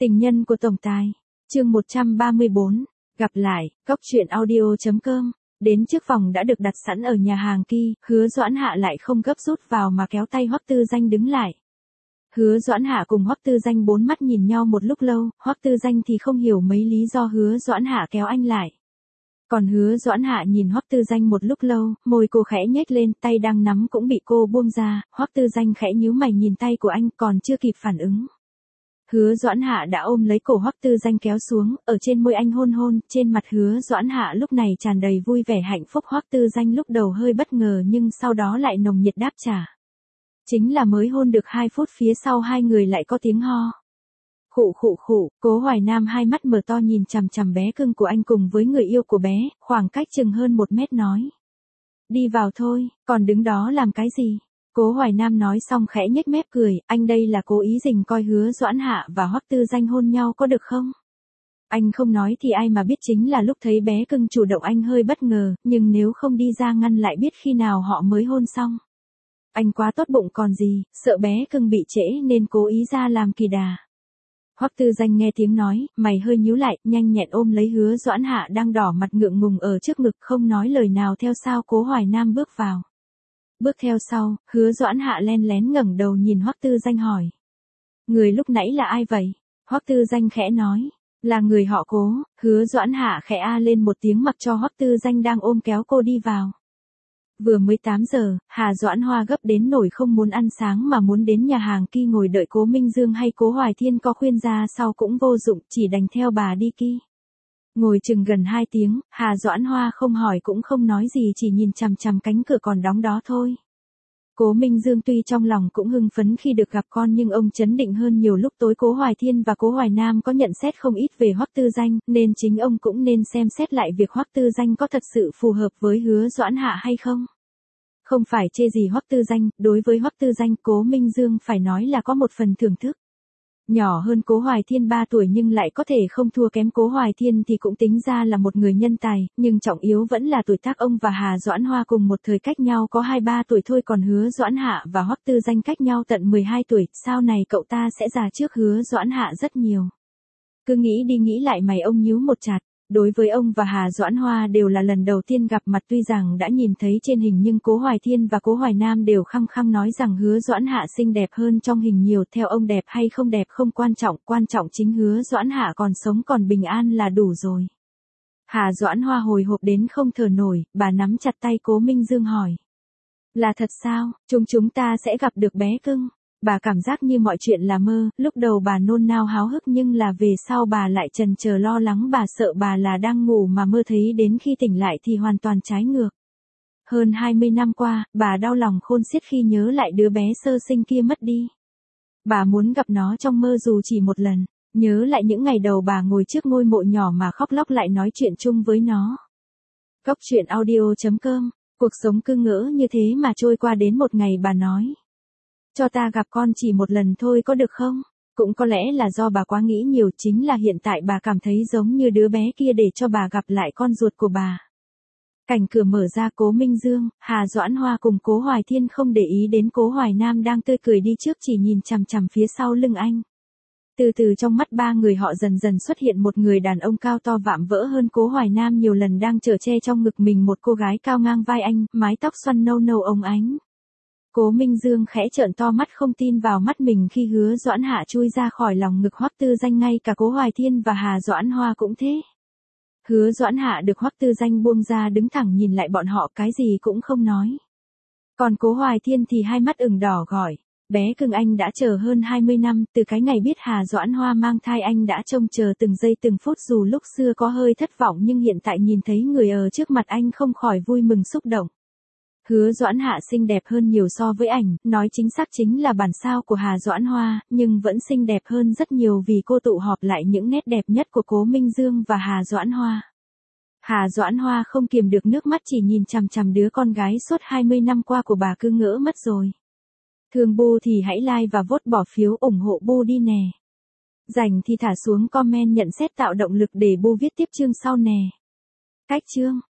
Tình nhân của tổng tài. Chương 134. Gặp lại. Cốc truyện audio.com. Đến trước phòng đã được đặt sẵn ở nhà hàng Ki, Hứa Doãn Hạ lại không gấp rút vào mà kéo tay Hoắc Tư Danh đứng lại. Hứa Doãn Hạ cùng Hoắc Tư Danh bốn mắt nhìn nhau một lúc lâu, Hoắc Tư Danh thì không hiểu mấy lý do Hứa Doãn Hạ kéo anh lại. Còn Hứa Doãn Hạ nhìn Hoắc Tư Danh một lúc lâu, môi cô khẽ nhếch lên, tay đang nắm cũng bị cô buông ra, Hoắc Tư Danh khẽ nhíu mày nhìn tay của anh, còn chưa kịp phản ứng. Hứa Doãn Hạ đã ôm lấy cổ Hoắc Tư Danh kéo xuống, ở trên môi anh hôn hôn, trên mặt Hứa Doãn Hạ lúc này tràn đầy vui vẻ hạnh phúc. Hoắc Tư Danh lúc đầu hơi bất ngờ nhưng sau đó lại nồng nhiệt đáp trả. Chính là mới hôn được 2 phút phía sau hai người lại có tiếng ho. Khụ khụ khụ, Cố Hoài Nam hai mắt mở to nhìn chằm chằm bé cưng của anh cùng với người yêu của bé, khoảng cách chừng hơn 1 mét nói. Đi vào thôi, còn đứng đó làm cái gì? Cố Hoài Nam nói xong khẽ nhếch mép cười, anh đây là cố ý rình coi Hứa Doãn Hạ và Hoắc Tư Danh hôn nhau có được không? Anh không nói thì ai mà biết, chính là lúc thấy bé cưng chủ động anh hơi bất ngờ, nhưng nếu không đi ra ngăn lại biết khi nào họ mới hôn xong. Anh quá tốt bụng còn gì, sợ bé cưng bị trễ nên cố ý ra làm kỳ đà. Hoắc Tư Danh nghe tiếng nói, mày hơi nhíu lại, nhanh nhẹn ôm lấy Hứa Doãn Hạ đang đỏ mặt ngượng ngùng ở trước ngực không nói lời nào. Theo sau Cố Hoài Nam bước vào. Bước theo sau, Hứa Doãn Hạ len lén ngẩng đầu nhìn Hoắc Tư Danh hỏi. Người lúc nãy là ai vậy? Hoắc Tư Danh khẽ nói. Là người họ Cố. Hứa Doãn Hạ khẽ a lên một tiếng mặc cho Hoắc Tư Danh đang ôm kéo cô đi vào. Vừa mới 8 giờ, Hà Doãn Hoa gấp đến nổi không muốn ăn sáng mà muốn đến nhà hàng Ki ngồi đợi Cố Minh Dương hay Cố Hoài Thiên có khuyên ra sau cũng vô dụng, chỉ đành theo bà đi Ki. Ngồi chừng gần 2 tiếng, Hà Doãn Hoa không hỏi cũng không nói gì, chỉ nhìn chằm chằm cánh cửa còn đóng đó thôi. Cố Minh Dương tuy trong lòng cũng hưng phấn khi được gặp con nhưng ông chấn định hơn nhiều. Lúc tối Cố Hoài Thiên và Cố Hoài Nam có nhận xét không ít về Hoắc Tư Danh, nên chính ông cũng nên xem xét lại việc Hoắc Tư Danh có thật sự phù hợp với Hứa Doãn Hạ hay không. Không phải chê gì Hoắc Tư Danh, đối với Hoắc Tư Danh Cố Minh Dương phải nói là có một phần thưởng thức. Nhỏ hơn Cố Hoài Thiên 3 tuổi nhưng lại có thể không thua kém Cố Hoài Thiên thì cũng tính ra là một người nhân tài, nhưng trọng yếu vẫn là tuổi tác ông và Hà Doãn Hoa cùng một thời cách nhau có 2-3 tuổi thôi, còn Hứa Doãn Hạ và Hoắc Tư Danh cách nhau tận 12 tuổi, sau này cậu ta sẽ già trước Hứa Doãn Hạ rất nhiều. Cứ nghĩ đi nghĩ lại mày ông nhíu một chặt. Đối với ông và Hà Doãn Hoa đều là lần đầu tiên gặp mặt, tuy rằng đã nhìn thấy trên hình nhưng Cố Hoài Thiên và Cố Hoài Nam đều khăng khăng nói rằng Hứa Doãn Hạ xinh đẹp hơn trong hình nhiều. Theo ông đẹp hay không đẹp không quan trọng chính Hứa Doãn Hạ còn sống còn bình an là đủ rồi. Hà Doãn Hoa hồi hộp đến không thở nổi, bà nắm chặt tay Cố Minh Dương hỏi. Là thật sao, chúng ta sẽ gặp được bé cưng? Bà cảm giác như mọi chuyện là mơ, lúc đầu bà nôn nao háo hức nhưng là về sau bà lại chần chờ lo lắng, bà sợ bà là đang ngủ mà mơ thấy, đến khi tỉnh lại thì hoàn toàn trái ngược. Hơn 20 năm qua, bà đau lòng khôn xiết khi nhớ lại đứa bé sơ sinh kia mất đi. Bà muốn gặp nó trong mơ dù chỉ một lần, nhớ lại những ngày đầu bà ngồi trước ngôi mộ nhỏ mà khóc lóc lại nói chuyện chung với nó. Cốc truyện audio.com. Cuộc sống cứ ngỡ như thế mà trôi qua, đến một ngày bà nói. Cho ta gặp con chỉ một lần thôi có được không? Cũng có lẽ là do bà quá nghĩ nhiều, chính là hiện tại bà cảm thấy giống như đứa bé kia để cho bà gặp lại con ruột của bà. Cảnh cửa mở ra, Cố Minh Dương, Hà Doãn Hoa cùng Cố Hoài Thiên không để ý đến Cố Hoài Nam đang tươi cười đi trước, chỉ nhìn chằm chằm phía sau lưng anh. Từ từ trong mắt ba người họ dần dần xuất hiện một người đàn ông cao to vạm vỡ hơn Cố Hoài Nam nhiều lần, đang chở che trong ngực mình một cô gái cao ngang vai anh, mái tóc xoăn nâu nâu óng ánh. Cố Minh Dương khẽ trợn to mắt không tin vào mắt mình khi Hứa Doãn Hạ chui ra khỏi lòng ngực Hoắc Tư Danh, ngay cả Cố Hoài Thiên và Hà Doãn Hoa cũng thế. Hứa Doãn Hạ được Hoắc Tư Danh buông ra đứng thẳng nhìn lại bọn họ, cái gì cũng không nói. Còn Cố Hoài Thiên thì hai mắt ửng đỏ gọi, bé cưng anh đã chờ hơn 20 năm, từ cái ngày biết Hà Doãn Hoa mang thai anh đã trông chờ từng giây từng phút, dù lúc xưa có hơi thất vọng nhưng hiện tại nhìn thấy người ở trước mặt anh không khỏi vui mừng xúc động. Hứa Doãn Hạ xinh đẹp hơn nhiều so với ảnh, nói chính xác chính là bản sao của Hà Doãn Hoa, nhưng vẫn xinh đẹp hơn rất nhiều vì cô tụ họp lại những nét đẹp nhất của Cố Minh Dương và Hà Doãn Hoa. Hà Doãn Hoa không kiềm được nước mắt, chỉ nhìn chằm chằm đứa con gái suốt 20 năm qua của bà, cứ ngỡ mất rồi. Thương Bu thì hãy like và vote bỏ phiếu ủng hộ Bu đi nè. Rảnh thì thả xuống comment nhận xét tạo động lực để Bu viết tiếp chương sau nè. Cách chương